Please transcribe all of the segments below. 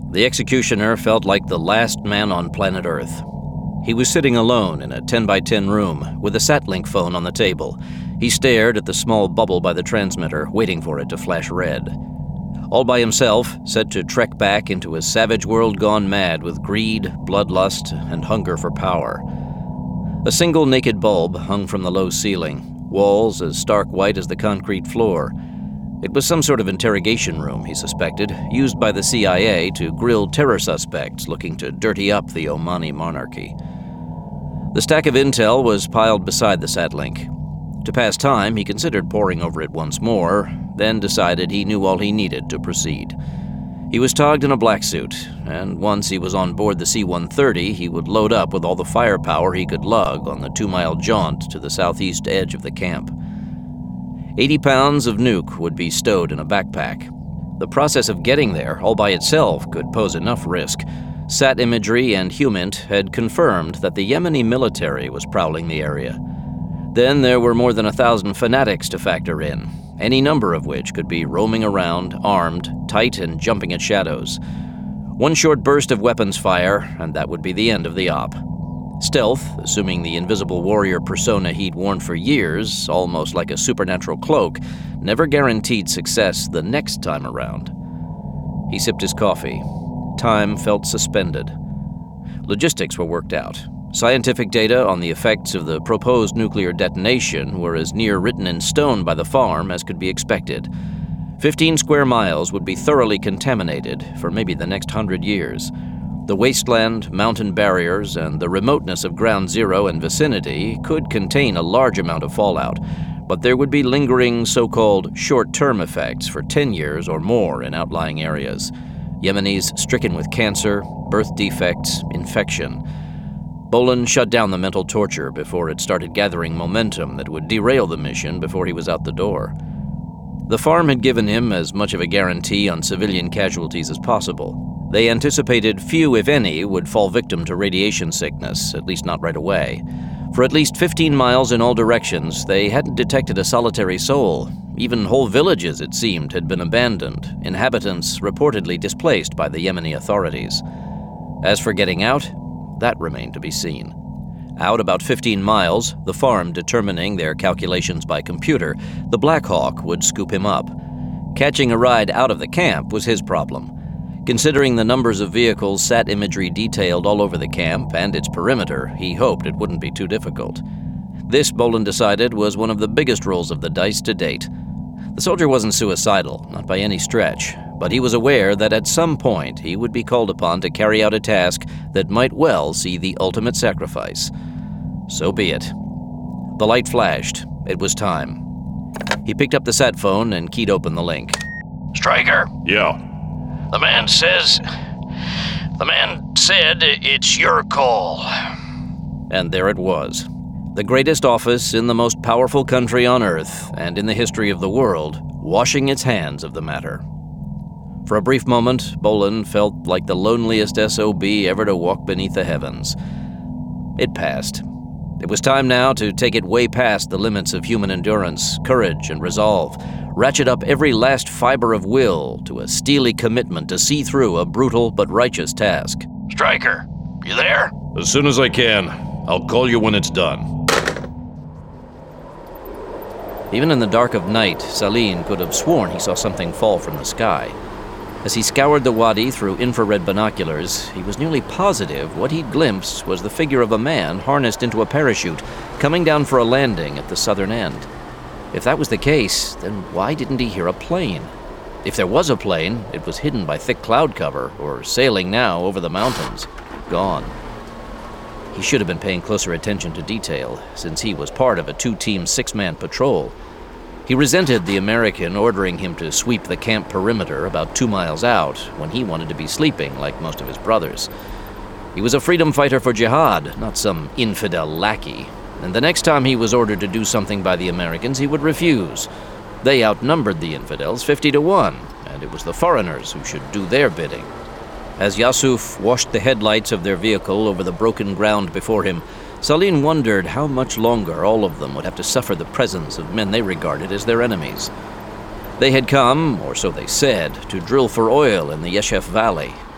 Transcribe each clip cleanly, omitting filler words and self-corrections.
The executioner felt like the last man on planet Earth. He was sitting alone in a 10x10 room with a Satlink phone on the table. He stared at the small bubble by the transmitter, waiting for it to flash red. All by himself, set to trek back into a savage world gone mad with greed, bloodlust, and hunger for power. A single naked bulb hung from the low ceiling, walls as stark white as the concrete floor. It was some sort of interrogation room, he suspected, used by the CIA to grill terror suspects looking to dirty up the Omani monarchy. The stack of intel was piled beside the Satlink. To pass time, he considered poring over it once more, then decided he knew all he needed to proceed. He was togged in a black suit, and once he was on board the C-130, he would load up with all the firepower he could lug on the 2-mile jaunt to the southeast edge of the camp. 80 pounds of nuke would be stowed in a backpack. The process of getting there, all by itself, could pose enough risk. Sat imagery and HUMINT had confirmed that the Yemeni military was prowling the area. Then there were more than 1,000 fanatics to factor in, any number of which could be roaming around, armed, tight, and jumping at shadows. One short burst of weapons fire, and that would be the end of the op. Stealth, assuming the invisible warrior persona he'd worn for years, almost like a supernatural cloak, never guaranteed success the next time around. He sipped his coffee. Time felt suspended. Logistics were worked out. Scientific data on the effects of the proposed nuclear detonation were as near written in stone by the farm as could be expected. 15 square miles would be thoroughly contaminated for maybe the next 100 years. The wasteland, mountain barriers, and the remoteness of Ground Zero and vicinity could contain a large amount of fallout, but there would be lingering so-called short-term effects for 10 years or more in outlying areas. Yemenis stricken with cancer, birth defects, infection. Boland shut down the mental torture before it started gathering momentum that would derail the mission before he was out the door. The farm had given him as much of a guarantee on civilian casualties as possible. They anticipated few, if any, would fall victim to radiation sickness, at least not right away. For at least 15 miles in all directions, they hadn't detected a solitary soul. Even whole villages, it seemed, had been abandoned, inhabitants reportedly displaced by the Yemeni authorities. As for getting out, that remained to be seen. Out about 15 miles, the farm determining their calculations by computer, the Black Hawk would scoop him up. Catching a ride out of the camp was his problem. Considering the numbers of vehicles sat imagery detailed all over the camp and its perimeter, he hoped it wouldn't be too difficult. This, Boland decided, was one of the biggest rolls of the dice to date. The soldier wasn't suicidal, not by any stretch, but he was aware that at some point he would be called upon to carry out a task that might well see the ultimate sacrifice. So be it. The light flashed. It was time. He picked up the sat phone and keyed open the link. Stryker? Yeah. The man said it's your call. And there it was. The greatest office in the most powerful country on Earth, and in the history of the world, washing its hands of the matter. For a brief moment, Boland felt like the loneliest SOB ever to walk beneath the heavens. It passed. It was time now to take it way past the limits of human endurance, courage, and resolve, ratchet up every last fiber of will to a steely commitment to see through a brutal but righteous task. Stryker, you there? As soon as I can. I'll call you when it's done. Even in the dark of night, Salim could have sworn he saw something fall from the sky. As he scoured the wadi through infrared binoculars, he was nearly positive what he'd glimpsed was the figure of a man harnessed into a parachute, coming down for a landing at the southern end. If that was the case, then why didn't he hear a plane? If there was a plane, it was hidden by thick cloud cover, or sailing now over the mountains. Gone. He should have been paying closer attention to detail, since he was part of a 2-team 6-man patrol. He resented the American ordering him to sweep the camp perimeter about 2 miles out when he wanted to be sleeping like most of his brothers. He was a freedom fighter for jihad, not some infidel lackey, and the next time he was ordered to do something by the Americans, he would refuse. They outnumbered the infidels 50-1, and it was the foreigners who should do their bidding. As Yusuf washed the headlights of their vehicle over the broken ground before him, Salim wondered how much longer all of them would have to suffer the presence of men they regarded as their enemies. They had come, or so they said, to drill for oil in the Yeshef Valley.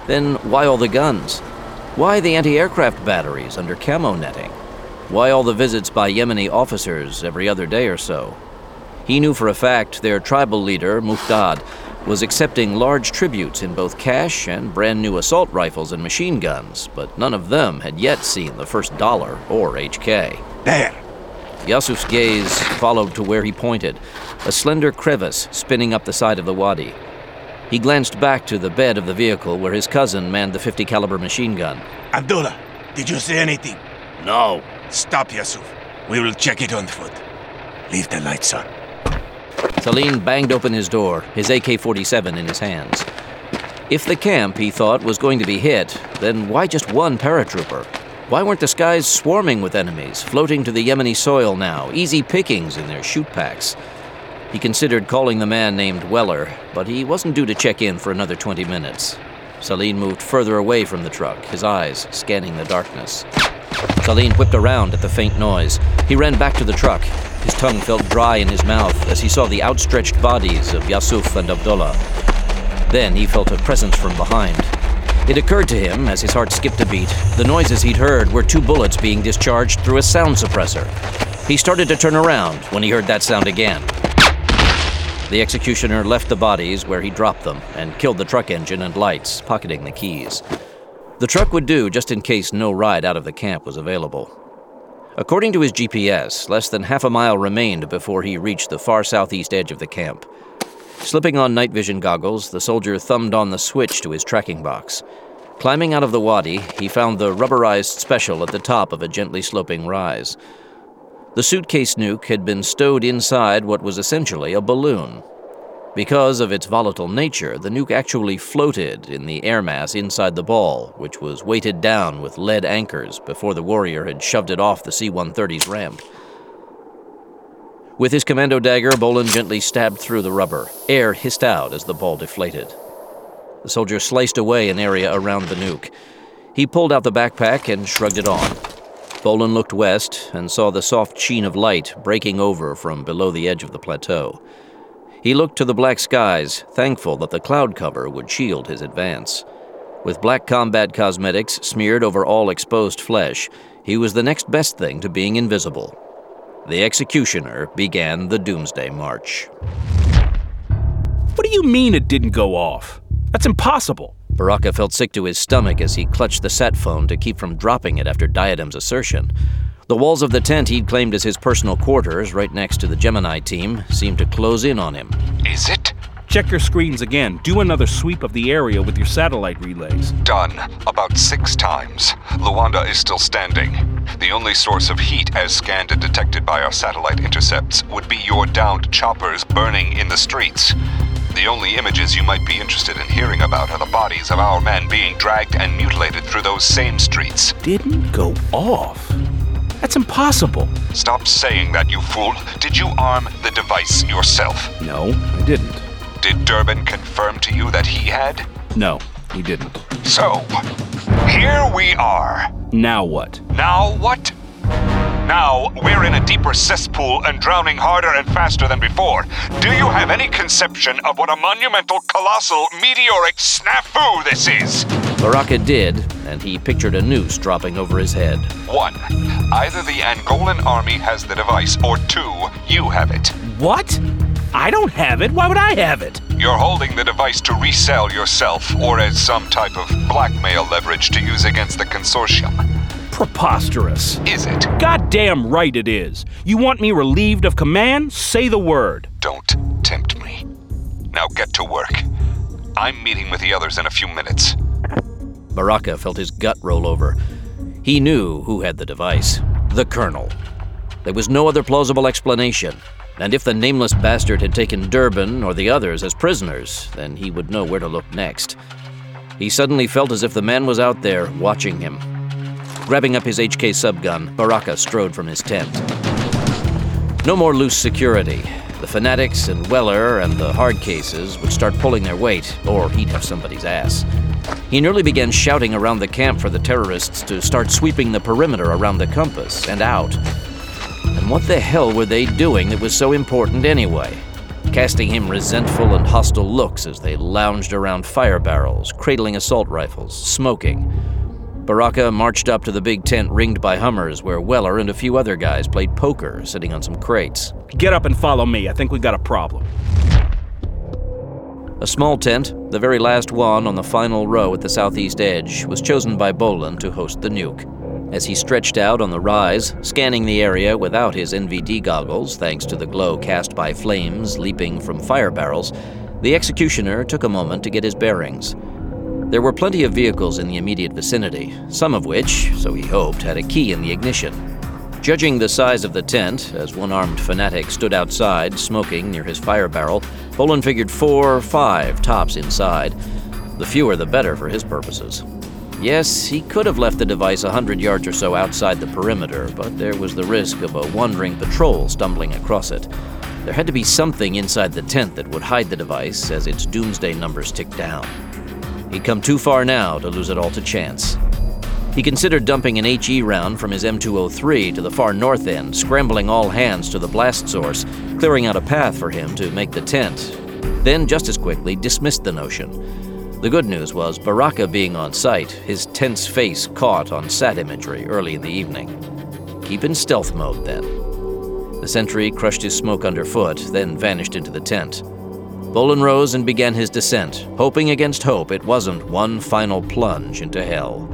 Then why all the guns? Why the anti-aircraft batteries under camo netting? Why all the visits by Yemeni officers every other day or so? He knew for a fact their tribal leader, Muqdad, was accepting large tributes in both cash and brand new assault rifles and machine guns, but none of them had yet seen the first dollar or HK. There! Yusuf's gaze followed to where he pointed, a slender crevice spinning up the side of the wadi. He glanced back to the bed of the vehicle where his cousin manned the .50 caliber machine gun. Abdullah, did you see anything? No. Stop, Yusuf. We will check it on foot. Leave the lights on. Salim banged open his door, his AK-47 in his hands. If the camp, he thought, was going to be hit, then why just one paratrooper? Why weren't the skies swarming with enemies, floating to the Yemeni soil now, easy pickings in their shoot packs? He considered calling the man named Weller, but he wasn't due to check in for another 20 minutes. Salim moved further away from the truck, his eyes scanning the darkness. Salim whipped around at the faint noise. He ran back to the truck. His tongue felt dry in his mouth as he saw the outstretched bodies of Yusuf and Abdullah. Then he felt a presence from behind. It occurred to him, as his heart skipped a beat, the noises he'd heard were 2 bullets being discharged through a sound suppressor. He started to turn around when he heard that sound again. The executioner left the bodies where he dropped them and killed the truck engine and lights, pocketing the keys. The truck would do just in case no ride out of the camp was available. According to his GPS, less than half a mile remained before he reached the far southeast edge of the camp. Slipping on night vision goggles, the soldier thumbed on the switch to his tracking box. Climbing out of the wadi, he found the rubberized special at the top of a gently sloping rise. The suitcase nuke had been stowed inside what was essentially a balloon. Because of its volatile nature, the nuke actually floated in the air mass inside the ball, which was weighted down with lead anchors before the warrior had shoved it off the C-130's ramp. With his commando dagger, Bolin gently stabbed through the rubber. Air hissed out as the ball deflated. The soldier sliced away an area around the nuke. He pulled out the backpack and shrugged it on. Bolin looked west and saw the soft sheen of light breaking over from below the edge of the plateau. He looked to the black skies, thankful that the cloud cover would shield his advance. With black combat cosmetics smeared over all exposed flesh, he was the next best thing to being invisible. The executioner began the Doomsday March. What do you mean it didn't go off? That's impossible. Baraka felt sick to his stomach as he clutched the sat phone to keep from dropping it after Diadem's assertion. The walls of the tent he'd claimed as his personal quarters, right next to the Gemini team, seemed to close in on him. Is it? Check your screens again. Do another sweep of the area with your satellite relays. Done. About 6 times. Luanda is still standing. The only source of heat as scanned and detected by our satellite intercepts would be your downed choppers burning in the streets. The only images you might be interested in hearing about are the bodies of our men being dragged and mutilated through those same streets. Didn't go off? That's impossible. Stop saying that, you fool. Did you arm the device yourself? No, I didn't. Did Durbin confirm to you that he had? No, he didn't. So, here we are. Now what? Now what? Now we're in a deeper cesspool and drowning harder and faster than before. Do you have any conception of what a monumental, colossal, meteoric snafu this is? Baraka did, and he pictured a noose dropping over his head. 1. Either the Angolan army has the device, or 2. You have it. What? I don't have it. Why would I have it? You're holding the device to resell yourself, or as some type of blackmail leverage to use against the consortium. Preposterous. Is it? Goddamn right it is. You want me relieved of command? Say the word. Don't tempt me. Now get to work. I'm meeting with the others in a few minutes. Baraka felt his gut roll over. He knew who had the device. The Colonel. There was no other plausible explanation. And if the nameless bastard had taken Durbin or the others as prisoners, then he would know where to look next. He suddenly felt as if the man was out there, watching him. Grabbing up his HK subgun, Baraka strode from his tent. No more loose security. The fanatics and Weller and the hard cases would start pulling their weight, or he'd have somebody's ass. He nearly began shouting around the camp for the terrorists to start sweeping the perimeter around the compass and out. And what the hell were they doing that was so important anyway? casting him resentful and hostile looks as they lounged around fire barrels, cradling assault rifles, smoking. Baraka marched up to the big tent ringed by Hummers where Weller and a few other guys played poker, sitting on some crates. Get up and follow me. I think we got a problem. A small tent, the very last one on the final row at the southeast edge, was chosen by Bolin to host the nuke. As he stretched out on the rise, scanning the area without his NVD goggles, thanks to the glow cast by flames leaping from fire barrels, the executioner took a moment to get his bearings. There were plenty of vehicles in the immediate vicinity, some of which, so he hoped, had a key in the ignition. Judging the size of the tent, as one armed fanatic stood outside, smoking near his fire barrel, Bolin figured 4 or 5 tops inside. The fewer the better for his purposes. Yes, he could have left the device 100 yards or so outside the perimeter, but there was the risk of a wandering patrol stumbling across it. There had to be something inside the tent that would hide the device as its doomsday numbers ticked down. He'd come too far now to lose it all to chance. He considered dumping an HE round from his M203 to the far north end, scrambling all hands to the blast source, clearing out a path for him to make the tent. Then, just as quickly, dismissed the notion. The good news was, Baraka being on site, his tense face caught on sat imagery early in the evening. Keep in stealth mode, then. The sentry crushed his smoke underfoot, then vanished into the tent. Bolin rose and began his descent, hoping against hope it wasn't one final plunge into hell.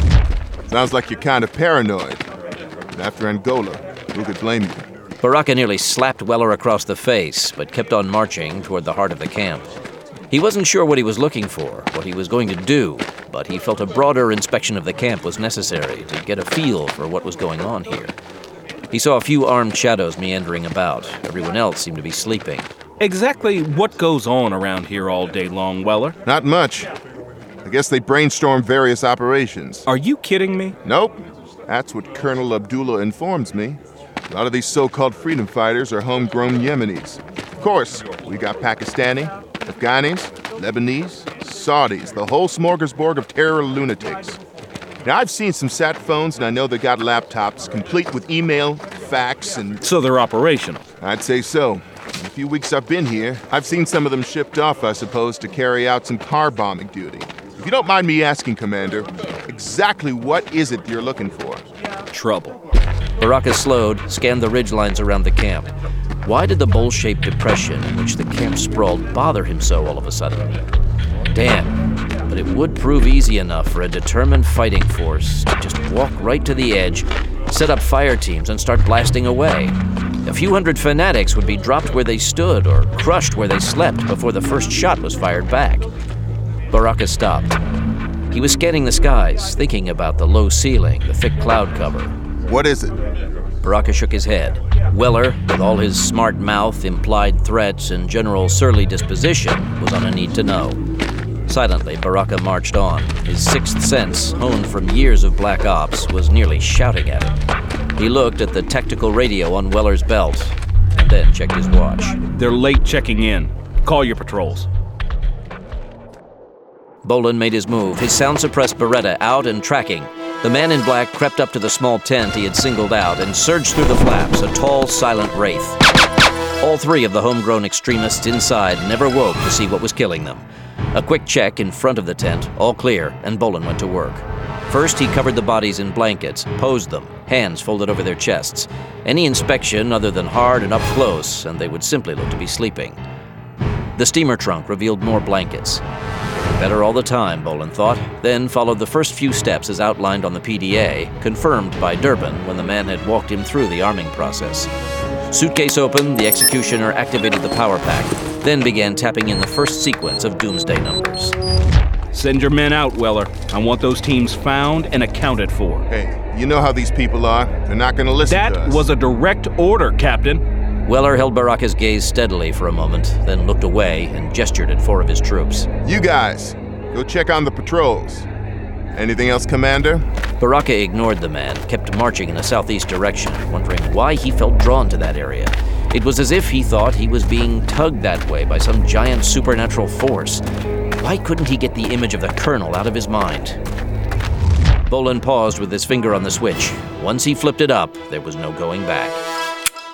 Sounds like you're kind of paranoid. And after Angola, who could blame you? Baraka nearly slapped Weller across the face, but kept on marching toward the heart of the camp. He wasn't sure what he was looking for, what he was going to do, but he felt a broader inspection of the camp was necessary to get a feel for what was going on here. He saw a few armed shadows meandering about. Everyone else seemed to be sleeping. Exactly what goes on around here all day long, Weller? Not much. I guess they brainstorm various operations. Are you kidding me? Nope. That's what Colonel Abdullah informs me. A lot of these so-called freedom fighters are homegrown Yemenis. Of course, we got Pakistani, Afghanis, Lebanese, Saudis, the whole smorgasbord of terror lunatics. Now, I've seen some sat phones, and I know they got laptops, complete with email, fax, and... So they're operational? I'd say so. In the few weeks I've been here, I've seen some of them shipped off, I suppose, to carry out some car bombing duty. If you don't mind me asking, Commander, exactly what is it you're looking for? Trouble. Baraka slowed, scanned the ridgelines around the camp. Why did the bowl-shaped depression in which the camp sprawled bother him so all of a sudden? Damn, but it would prove easy enough for a determined fighting force to just walk right to the edge, set up fire teams, and start blasting away. A few hundred fanatics would be dropped where they stood or crushed where they slept before the first shot was fired back. Baraka stopped. He was scanning the skies, thinking about the low ceiling, the thick cloud cover. What is it? Baraka shook his head. Weller, with all his smart mouth, implied threats, and general surly disposition, was on a need to know. Silently, Baraka marched on. His sixth sense, honed from years of black ops, was nearly shouting at him. He looked at the tactical radio on Weller's belt, and then checked his watch. They're late checking in. Call your patrols. Bolin made his move, his sound-suppressed Beretta out and tracking. The man in black crept up to the small tent he had singled out and surged through the flaps, a tall, silent wraith. All 3 of the homegrown extremists inside never woke to see what was killing them. A quick check in front of the tent, all clear, and Bolin went to work. First, he covered the bodies in blankets, posed them, hands folded over their chests. Any inspection other than hard and up close, and they would simply look to be sleeping. The steamer trunk revealed more blankets. Better all the time, Bolin thought, then followed the first few steps as outlined on the PDA, confirmed by Durbin when the man had walked him through the arming process. Suitcase open, the executioner activated the power pack, then began tapping in the first sequence of doomsday numbers. Send your men out, Weller. I want those teams found and accounted for. Hey, you know how these people are. They're not going to listen to us. That was a direct order, Captain. Weller held Baraka's gaze steadily for a moment, then looked away and gestured at 4 of his troops. You guys, go check on the patrols. Anything else, Commander? Baraka ignored the man, kept marching in a southeast direction, wondering why he felt drawn to that area. It was as if he thought he was being tugged that way by some giant supernatural force. Why couldn't he get the image of the Colonel out of his mind? Bolin paused with his finger on the switch. Once he flipped it up, there was no going back.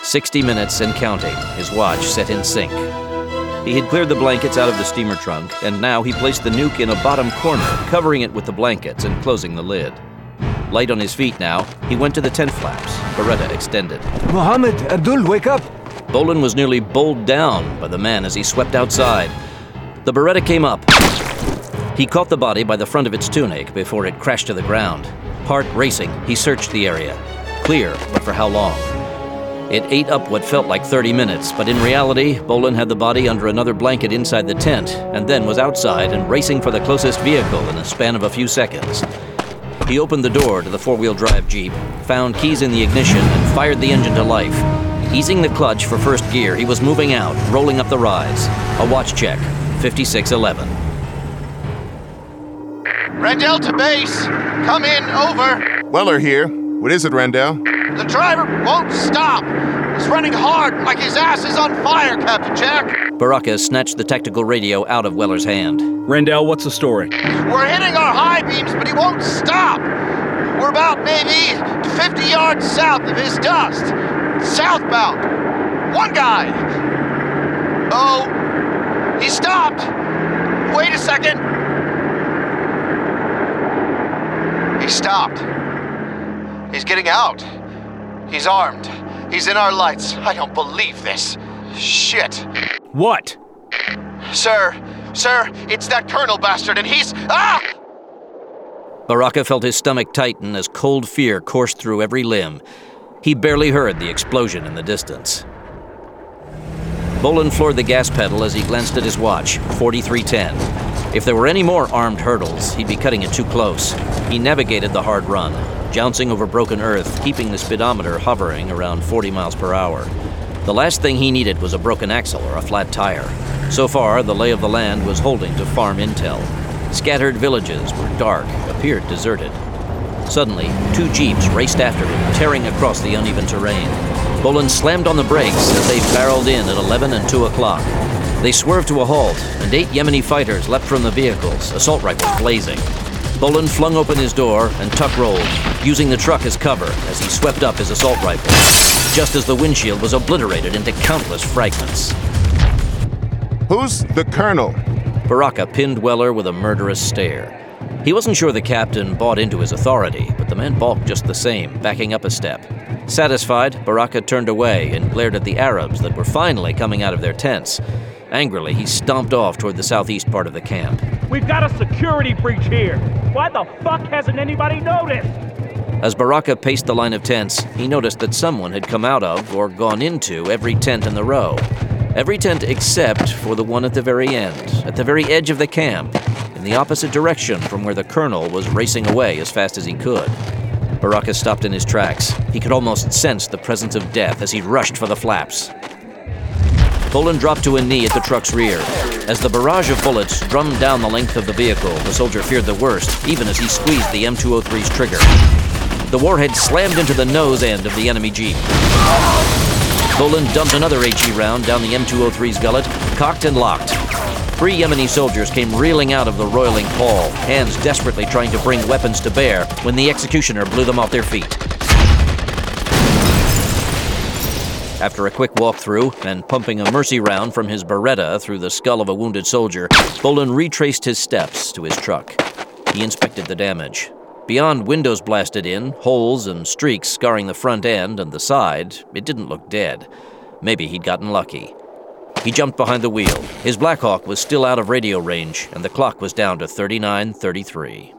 60 minutes and counting, his watch set in sync. He had cleared the blankets out of the steamer trunk, and now he placed the nuke in a bottom corner, covering it with the blankets and closing the lid. Light on his feet now, he went to the tent flaps, Beretta extended. Mohammed, Abdul, wake up! Bolin was nearly bowled down by the man as he swept outside. The Beretta came up. He caught the body by the front of its tunic before it crashed to the ground. Heart racing, he searched the area. Clear, but for how long? It ate up what felt like 30 minutes, but in reality, Bolin had the body under another blanket inside the tent, and then was outside and racing for the closest vehicle in a span of a few seconds. He opened the door to the four-wheel drive Jeep, found keys in the ignition, and fired the engine to life. Easing the clutch for first gear, he was moving out, rolling up the rise. A watch check, 56:11. Randell to base. Come in, over. Weller here. What is it, Randell? The driver won't stop. He's running hard, like his ass is on fire, Captain Jack. Baraka snatched the tactical radio out of Weller's hand. Randell, what's the story? We're hitting our high beams, but he won't stop. We're about maybe 50 yards south of his dust. Southbound. One guy. Oh, he stopped. Wait a second. He stopped. He's getting out. He's armed. He's in our lights. I don't believe this. Shit. What? Sir, it's that Colonel bastard, and he's... Ah! Baraka felt his stomach tighten as cold fear coursed through every limb. He barely heard the explosion in the distance. Bolin floored the gas pedal as he glanced at his watch, 43:10. If there were any more armed hurdles, he'd be cutting it too close. He navigated the hard run, jouncing over broken earth, keeping the speedometer hovering around 40 miles per hour. The last thing he needed was a broken axle or a flat tire. So far, the lay of the land was holding to farm intel. Scattered villages were dark, appeared deserted. Suddenly, two jeeps raced after him, tearing across the uneven terrain. Bolin slammed on the brakes as they barreled in at 11 and 2 o'clock. They swerved to a halt, and 8 Yemeni fighters leapt from the vehicles, assault rifles blazing. Bolin flung open his door and tuck-rolled, using the truck as cover as he swept up his assault rifle, just as the windshield was obliterated into countless fragments. Who's the Colonel? Baraka pinned Weller with a murderous stare. He wasn't sure the captain bought into his authority, but the man balked just the same, backing up a step. Satisfied, Baraka turned away and glared at the Arabs that were finally coming out of their tents. Angrily, he stomped off toward the southeast part of the camp. We've got a security breach here. Why the fuck hasn't anybody noticed? As Baraka paced the line of tents, he noticed that someone had come out of or gone into every tent in the row. Every tent except for the one at the very end, at the very edge of the camp, in the opposite direction from where the colonel was racing away as fast as he could. Baraka stopped in his tracks. He could almost sense the presence of death as he rushed for the flaps. Bolin dropped to a knee at the truck's rear. As the barrage of bullets drummed down the length of the vehicle, the soldier feared the worst, even as he squeezed the M203's trigger. The warhead slammed into the nose end of the enemy jeep. Bolin dumped another HE round down the M203's gullet, cocked and locked. 3 Yemeni soldiers came reeling out of the roiling pall, hands desperately trying to bring weapons to bear when the executioner blew them off their feet. After a quick walk-through and pumping a mercy round from his Beretta through the skull of a wounded soldier, Bolin retraced his steps to his truck. He inspected the damage. Beyond windows blasted in, holes and streaks scarring the front end and the side, it didn't look dead. Maybe he'd gotten lucky. He jumped behind the wheel. His Blackhawk was still out of radio range, and the clock was down to 39:33.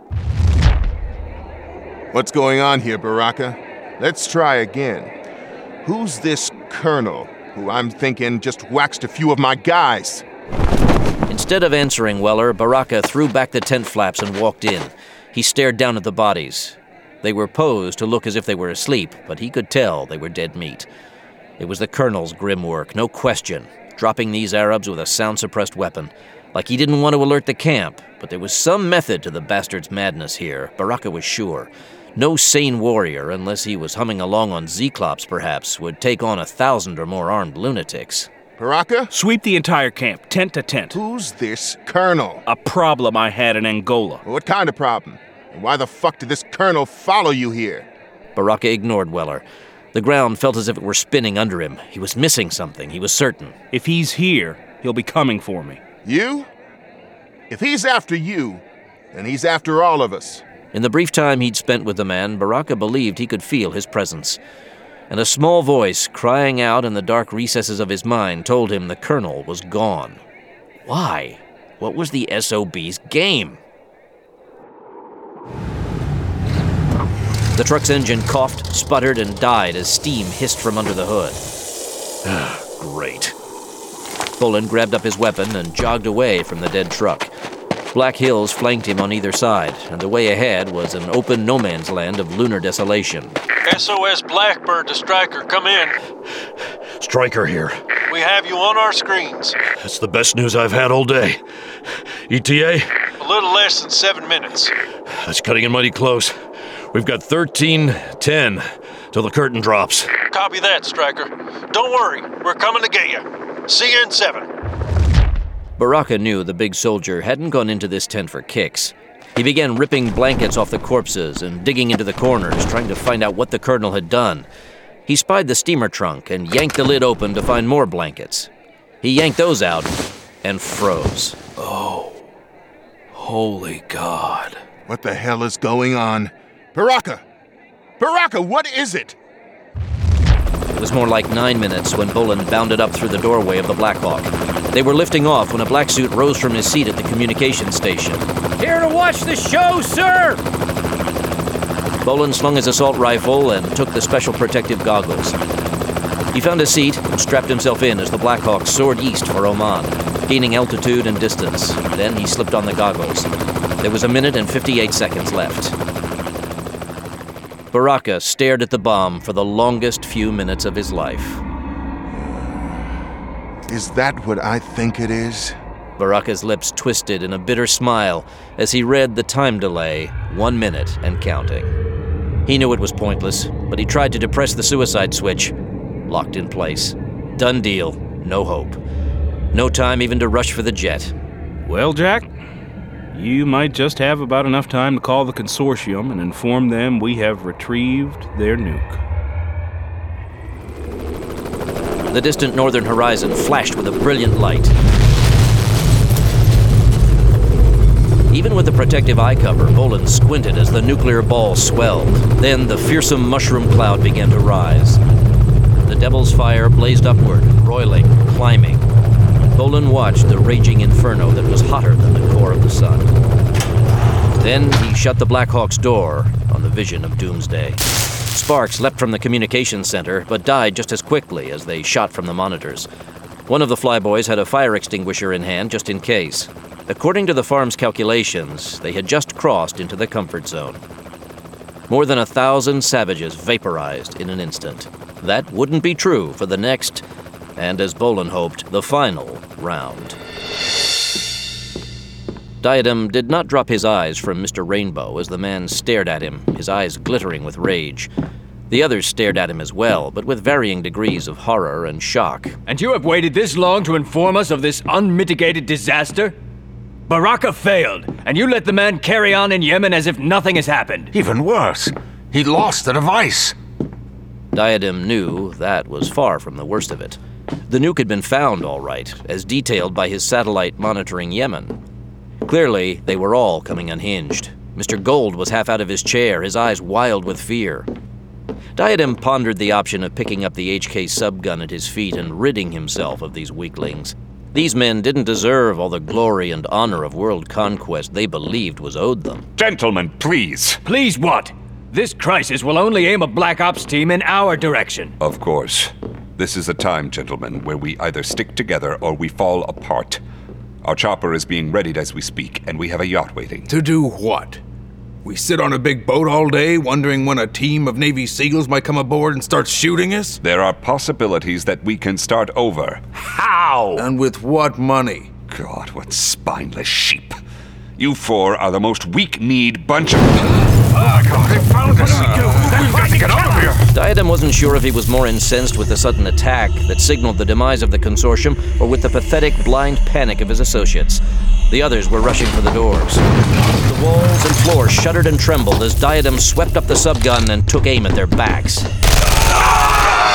What's going on here, Baraka? Let's try again. Who's this Colonel, who I'm thinking just waxed a few of my guys? Instead of answering Weller, Baraka threw back the tent flaps and walked in. He stared down at the bodies. They were posed to look as if they were asleep, but he could tell they were dead meat. It was the Colonel's grim work, no question, dropping these Arabs with a sound-suppressed weapon. Like he didn't want to alert the camp, but there was some method to the bastard's madness here, Baraka was sure. No sane warrior, unless he was humming along on Z-Clops perhaps, would take on 1,000 or more armed lunatics. Baraka? Sweep the entire camp, tent to tent. Who's this Colonel? A problem I had in Angola. What kind of problem? And why the fuck did this Colonel follow you here? Baraka ignored Weller. The ground felt as if it were spinning under him. He was missing something, he was certain. If he's here, he'll be coming for me. You? If he's after you, then he's after all of us. In the brief time he'd spent with the man, Baraka believed he could feel his presence. And a small voice, crying out in the dark recesses of his mind, told him the Colonel was gone. Why? What was the SOB's game? The truck's engine coughed, sputtered, and died as steam hissed from under the hood. Great. Bolin grabbed up his weapon and jogged away from the dead truck. Black hills flanked him on either side, and the way ahead was an open no-man's land of lunar desolation. SOS Blackbird to Stryker, come in. Stryker here. We have you on our screens. That's the best news I've had all day. ETA? A little less than 7 minutes. That's cutting it mighty close. We've got 13:10 till the curtain drops. Copy that, Stryker. Don't worry, we're coming to get you. See you in 7. Baraka knew the big soldier hadn't gone into this tent for kicks. He began ripping blankets off the corpses and digging into the corners, trying to find out what the Colonel had done. He spied the steamer trunk and yanked the lid open to find more blankets. He yanked those out and froze. Oh, holy God. What the hell is going on? Baraka! Baraka, what is it? It was more like 9 minutes when Bolin bounded up through the doorway of the Blackhawk. They were lifting off when a black suit rose from his seat at the communications station. Here to watch the show, sir! Bolin slung his assault rifle and took the special protective goggles. He found a seat and strapped himself in as the Blackhawk soared east for Oman, gaining altitude and distance. Then he slipped on the goggles. There was 1 minute and 58 seconds left. Baraka stared at the bomb for the longest few minutes of his life. Is that what I think it is? Baraka's lips twisted in a bitter smile as he read the time delay, 1 minute and counting. He knew it was pointless, but he tried to depress the suicide switch. Locked in place. Done deal. No hope. No time even to rush for the jet. Well, Jack, you might just have about enough time to call the consortium and inform them we have retrieved their nuke. The distant northern horizon flashed with a brilliant light. Even with the protective eye cover, Bolin squinted as the nuclear ball swelled. Then the fearsome mushroom cloud began to rise. The devil's fire blazed upward, roiling, climbing. Bolin watched the raging inferno that was hotter than the core of the sun. Then he shut the Blackhawk's door on the vision of doomsday. Sparks leapt from the communications center, but died just as quickly as they shot from the monitors. One of the flyboys had a fire extinguisher in hand just in case. According to the farm's calculations, they had just crossed into the comfort zone. More than 1,000 savages vaporized in an instant. That wouldn't be true for the next, and as Bolin hoped, the final round. Diadem did not drop his eyes from Mr. Rainbow as the man stared at him, his eyes glittering with rage. The others stared at him as well, but with varying degrees of horror and shock. And you have waited this long to inform us of this unmitigated disaster? Baraka failed, and you let the man carry on in Yemen as if nothing has happened. Even worse, he lost the device. Diadem knew that was far from the worst of it. The nuke had been found, all right, as detailed by his satellite monitoring Yemen. Clearly, they were all coming unhinged. Mr. Gold was half out of his chair, his eyes wild with fear. Diadem pondered the option of picking up the HK subgun at his feet and ridding himself of these weaklings. These men didn't deserve all the glory and honor of world conquest they believed was owed them. Gentlemen, please. Please what? This crisis will only aim a Black Ops team in our direction. Of course. This is a time, gentlemen, where we either stick together or we fall apart. Our chopper is being readied as we speak, and we have a yacht waiting. To do what? We sit on a big boat all day, wondering when a team of Navy SEALs might come aboard and start shooting us? There are possibilities that we can start over. How? And with what money? God, what spineless sheep. You four are the most weak-kneed bunch of... Oh, God, they found us! We've got to get out of here! Diadem wasn't sure if he was more incensed with the sudden attack that signaled the demise of the consortium or with the pathetic, blind panic of his associates. The others were rushing for the doors. The walls and floor shuddered and trembled as Diadem swept up the subgun and took aim at their backs.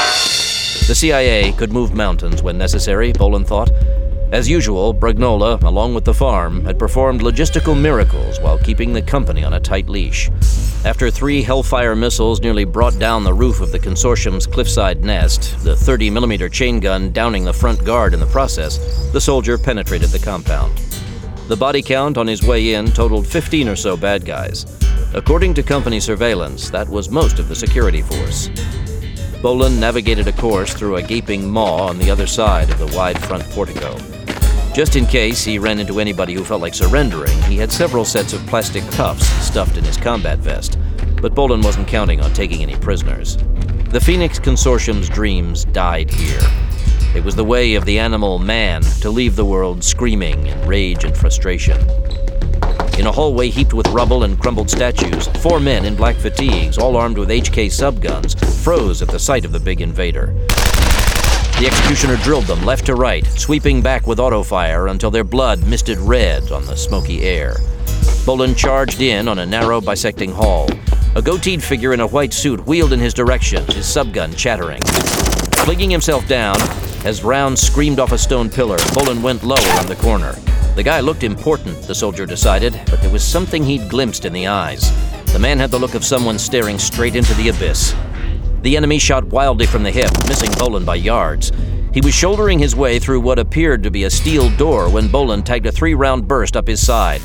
The CIA could move mountains when necessary, Boland thought. As usual, Bragnola, along with the farm, had performed logistical miracles while keeping the company on a tight leash. After 3 Hellfire missiles nearly brought down the roof of the consortium's cliffside nest, the 30mm chain gun downing the front guard in the process, the soldier penetrated the compound. The body count on his way in totaled 15 or so bad guys. According to company surveillance, that was most of the security force. Boland navigated a course through a gaping maw on the other side of the wide front portico. Just in case he ran into anybody who felt like surrendering, he had several sets of plastic cuffs stuffed in his combat vest, but Boland wasn't counting on taking any prisoners. The Phoenix Consortium's dreams died here. It was the way of the animal man to leave the world screaming in rage and frustration. In a hallway heaped with rubble and crumbled statues, 4 men in black fatigues, all armed with HK subguns, froze at the sight of the big invader. The executioner drilled them left to right, sweeping back with autofire until their blood misted red on the smoky air. Boland charged in on a narrow bisecting hall. A goateed figure in a white suit wheeled in his direction, his subgun chattering. Flinging himself down, as rounds screamed off a stone pillar, Boland went low around the corner. The guy looked important, the soldier decided, but there was something he'd glimpsed in the eyes. The man had the look of someone staring straight into the abyss. The enemy shot wildly from the hip, missing Boland by yards. He was shouldering his way through what appeared to be a steel door when Boland tagged a 3-round burst up his side.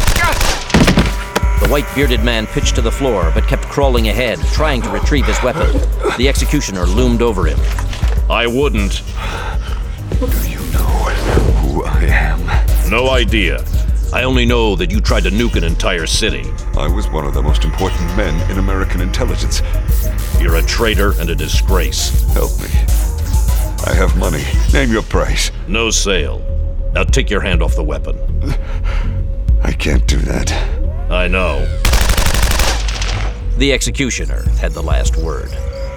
The white-bearded man pitched to the floor, but kept crawling ahead, trying to retrieve his weapon. The executioner loomed over him. I wouldn't. Do you know who I am? No idea. I only know that you tried to nuke an entire city. I was one of the most important men in American intelligence. You're a traitor and a disgrace. Help me. I have money. Name your price. No sale. Now take your hand off the weapon. I can't do that. I know. The executioner had the last word.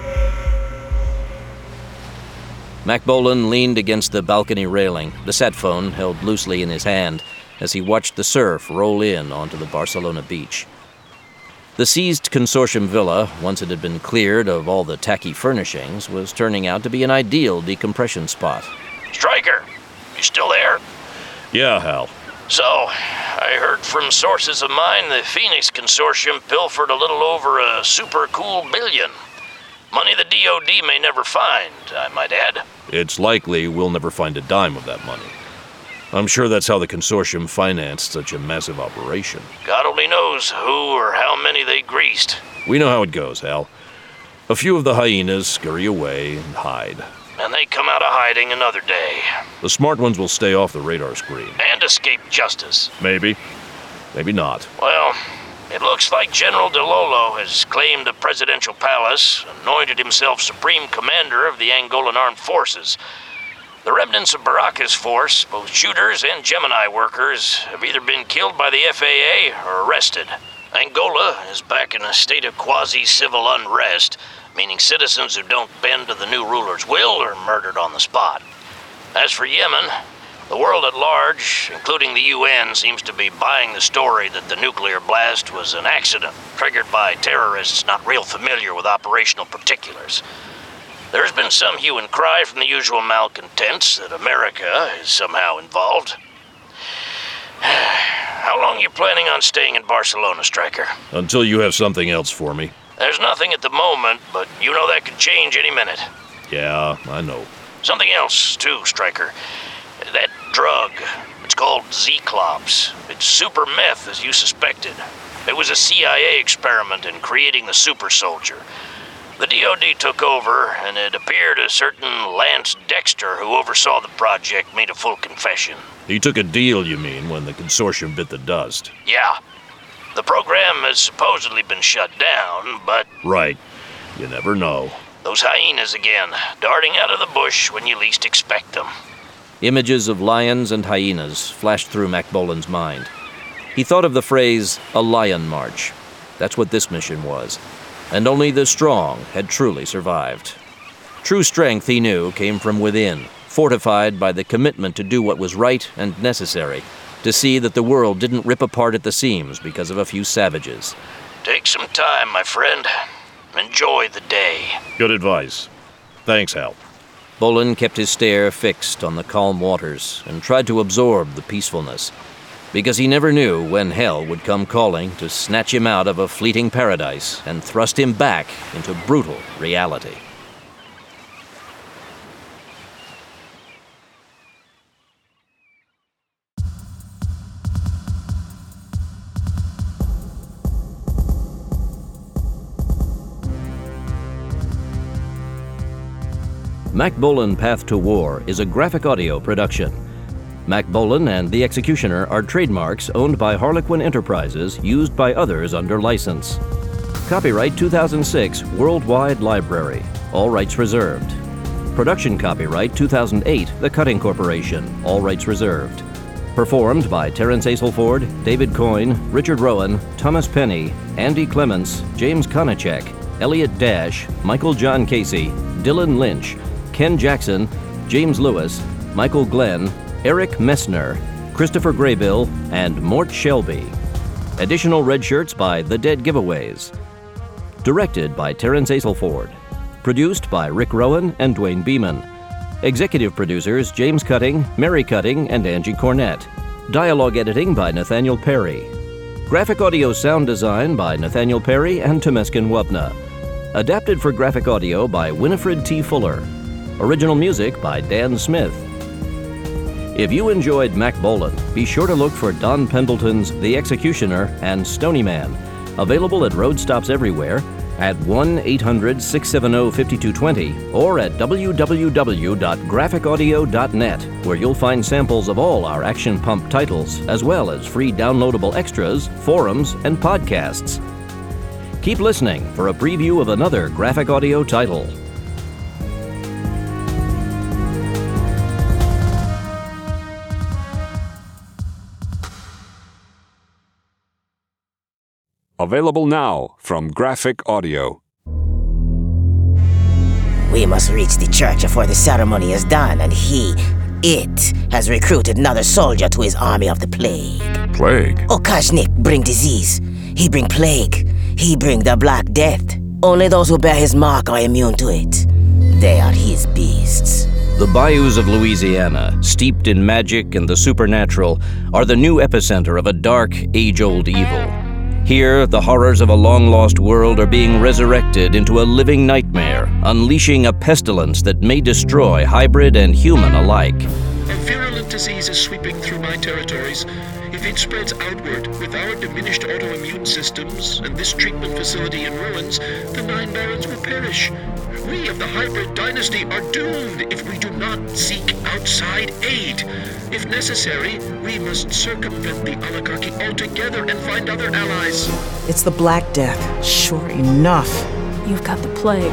Mac Boland leaned against the balcony railing, the sat phone held loosely in his hand, as he watched the surf roll in onto the Barcelona beach. The seized consortium villa, once it had been cleared of all the tacky furnishings, was turning out to be an ideal decompression spot. Stryker, you still there? Yeah, Hal. So, I heard from sources of mine the Phoenix Consortium pilfered a little over a super cool $1 billion. Money the DOD may never find, I might add. It's likely we'll never find a dime of that money. I'm sure that's how the consortium financed such a massive operation. God only knows who or how many they greased. We know how it goes, Hal. A few of the hyenas scurry away and hide. And they come out of hiding another day. The smart ones will stay off the radar screen. And escape justice. Maybe. Maybe not. Well, it looks like General DeLolo has claimed the presidential palace, anointed himself supreme commander of the Angolan armed forces. The remnants of Baraka's force, both shooters and Gemini workers, have either been killed by the FAA or arrested. Angola is back in a state of quasi-civil unrest, meaning citizens who don't bend to the new ruler's will are murdered on the spot. As for Yemen, the world at large, including the UN, seems to be buying the story that the nuclear blast was an accident triggered by terrorists not real familiar with operational particulars. There's been some hue and cry from the usual malcontents that America is somehow involved. How long are you planning on staying in Barcelona, Stryker? Until you have something else for me. There's nothing at the moment, but you know that could change any minute. Yeah, I know. Something else, too, Stryker. That drug, it's called Z-Clops. It's super meth, as you suspected. It was a CIA experiment in creating the super soldier. The DOD took over, and it appeared a certain Lance Dexter, who oversaw the project, made a full confession. He took a deal, you mean, when the consortium bit the dust? Yeah. The program has supposedly been shut down, but... Right. You never know. Those hyenas again, darting out of the bush when you least expect them. Images of lions and hyenas flashed through Mac Boland's mind. He thought of the phrase, a lion march. That's what this mission was. And only the strong had truly survived. True strength, he knew, came from within, fortified by the commitment to do what was right and necessary, to see that the world didn't rip apart at the seams because of a few savages. Take some time, my friend. Enjoy the day. Good advice. Thanks, Hal. Bolin kept his stare fixed on the calm waters and tried to absorb the peacefulness, because he never knew when hell would come calling to snatch him out of a fleeting paradise and thrust him back into brutal reality. Mac Bolin Path to War is a graphic audio production. Mac Bolin and The Executioner are trademarks owned by Harlequin Enterprises, used by others under license. Copyright 2006 Worldwide Library. All rights reserved. Production copyright 2008 The Cutting Corporation. All rights reserved. Performed by Terence Aselford, David Coyne, Richard Rowan, Thomas Penny, Andy Clements, James Konachek, Elliot Dash, Michael John Casey, Dylan Lynch, Ken Jackson, James Lewis, Michael Glenn, Eric Messner, Christopher Graybill, and Mort Shelby. Additional red shirts by The Dead Giveaways. Directed by Terence Aselford. Produced by Rick Rowan and Dwayne Beeman. Executive producers James Cutting, Mary Cutting, and Angie Cornett. Dialogue editing by Nathaniel Perry. Graphic audio sound design by Nathaniel Perry and Temeskin Wubna. Adapted for graphic audio by Winifred T. Fuller. Original music by Dan Smith. If you enjoyed Mac Bolin, be sure to look for Don Pendleton's The Executioner and Stony Man, available at road stops everywhere, at 1-800-670-5220 or at www.graphicaudio.net, where you'll find samples of all our Action Pump titles, as well as free downloadable extras, forums, and podcasts. Keep listening for a preview of another graphic audio title. Available now from Graphic Audio. We must reach the church before the ceremony is done, and it has recruited another soldier to his army of the plague. Plague? Okajnik bring disease. He bring plague. He bring the Black Death. Only those who bear his mark are immune to it. They are his beasts. The bayous of Louisiana, steeped in magic and the supernatural, are the new epicenter of a dark, age-old evil. Here, the horrors of a long-lost world are being resurrected into a living nightmare, unleashing a pestilence that may destroy hybrid and human alike. A virulent disease is sweeping through my territories. If it spreads outward with our diminished autoimmune systems and this treatment facility in ruins, the Nine Barons will perish. We of the hybrid dynasty are doomed if we do not seek outside aid. If necessary, we must circumvent the oligarchy altogether and find other allies. It's the Black Death, sure enough. You've got the plague.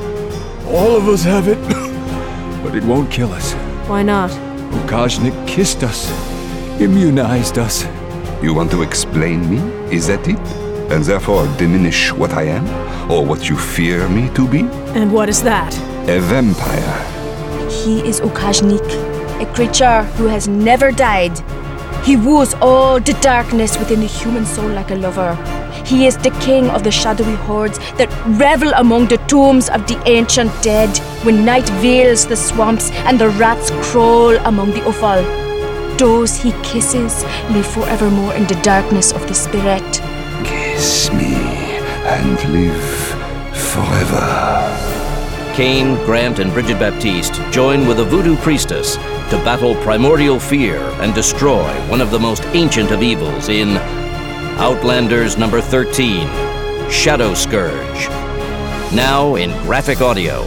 All of us have it, but it won't kill us. Why not? Okajnik kissed us, immunized us. You want to explain me? Is that it? And therefore diminish what I am? Or what you fear me to be? And what is that? A vampire. He is Okajnik, a creature who has never died. He woos all the darkness within the human soul like a lover. He is the king of the shadowy hordes that revel among the tombs of the ancient dead when night veils the swamps and the rats crawl among the offal. Those he kisses live forevermore in the darkness of the spirit. Kiss me and live forever. Kane, Grant, and Bridget Baptiste join with a voodoo priestess to battle primordial fear and destroy one of the most ancient of evils in Outlanders number 13, Shadow Scourge. Now in graphic audio.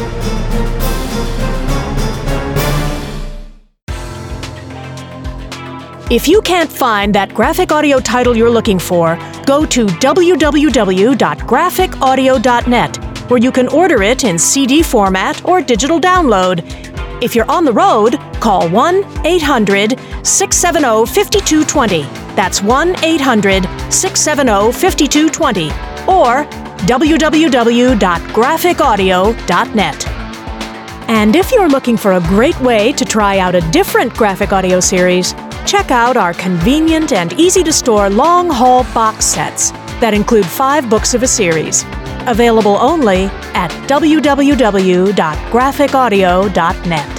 If you can't find that graphic audio title you're looking for, go to www.graphicaudio.net, where you can order it in CD format or digital download. If you're on the road, call 1-800-670-5220. That's 1-800-670-5220 or www.graphicaudio.net. And if you're looking for a great way to try out a different graphic audio series, check out our convenient and easy-to-store long-haul box sets that include 5 books of a series. Available only at www.graphicaudio.net.